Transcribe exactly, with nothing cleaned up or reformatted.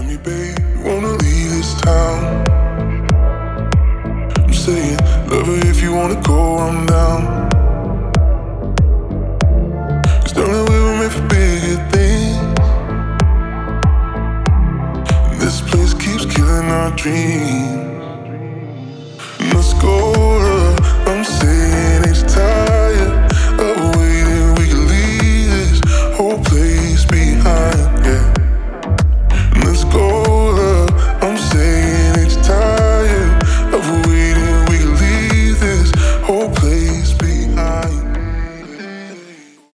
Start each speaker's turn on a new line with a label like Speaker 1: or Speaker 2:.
Speaker 1: me, babe, you wanna leave this town. I'm saying, love her if you wanna go, I'm down. Cause darling, we were made for bigger things. And this place keeps killing our dreams.